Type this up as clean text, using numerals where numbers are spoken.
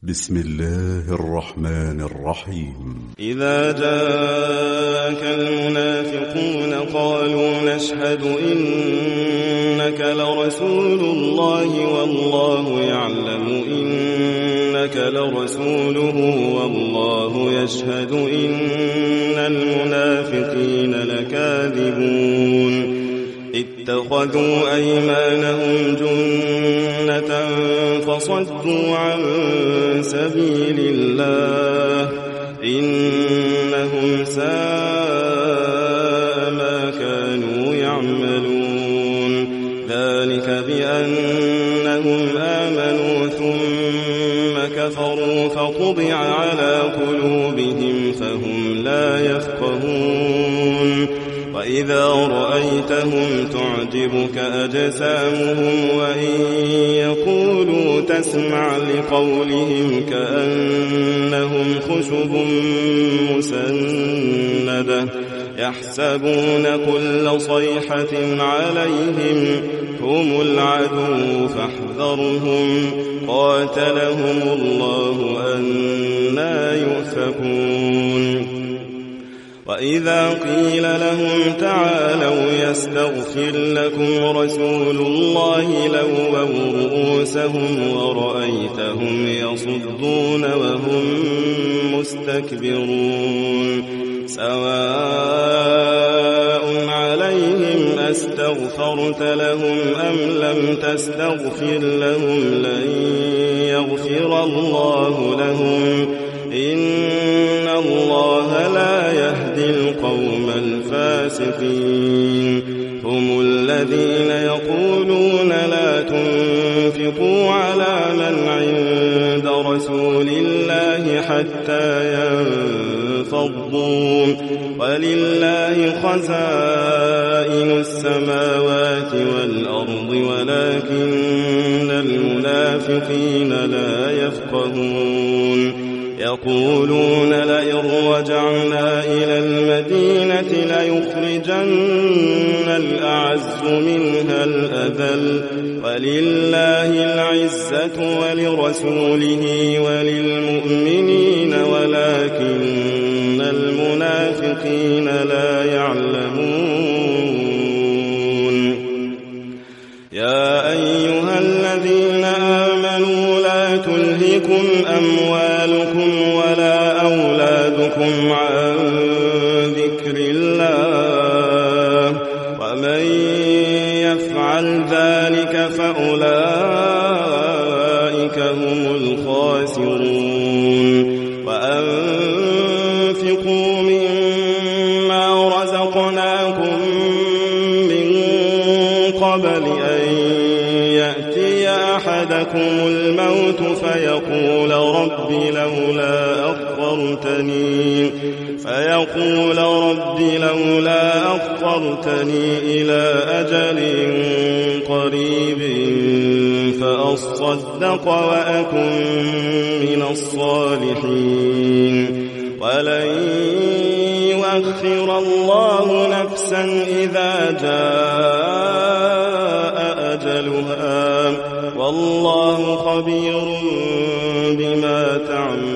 بسم الله الرحمن الرحيم. إذا جاءك المنافقون قالوا نشهد إنك لرسول الله والله يعلم إنك لرسوله والله يشهد إن المنافقين لكاذبون اتخذوا أيمانهم جنة فصدوا عن سبيل الله إنهم ساء ما كانوا يعملون ذلك بأنهم آمنوا ثم كفروا فطبع على قلوبهم فهم لا يفقهون وإذا رأيتهم تعجبك أجسامهم وإن يقولوا تسمع لقولهم كأنهم خشب مسندة يحسبون كل صيحة عليهم هم العدو فاحذرهم قاتلهم الله أنى يؤفكون وإذا قيل لهم تعالوا يستغفر لكم رسول الله لووا رؤوسهم ورأيتهم يصدون وهم مستكبرون سواء عليهم أستغفرت لهم أم لم تستغفر لهم لن يغفر الله لهم إن الله لا يهدي القوم الفاسقين هم الذين يقولون لا تنفقوا على من عند رسول الله حتى ينفضوا ولله خزائن السماوات والأرض ولكن المنافقين لا يفقهون يقولون لئن رجعنا إلى المدينة ليخرجن الأعز منها الأذل ولله العزة ولرسوله وللمؤمنين ولكن المنافقين لا يعلمون يا أيها الذين آمنوا لا تلهكم أموالكم ولا أولادكم عن ذكر الله ومن يفعل ذلك فأولئك هم الخاسرون وأنفقوا مما رزقناكم من قبل أن يأتي أحدكم الموت فيقول رب لولا أخرتني إلى أجل قريب فأصدق وأكن من الصالحين ولن يؤخر الله نفسا إذا جاء أجلها والله خبير بما تعملون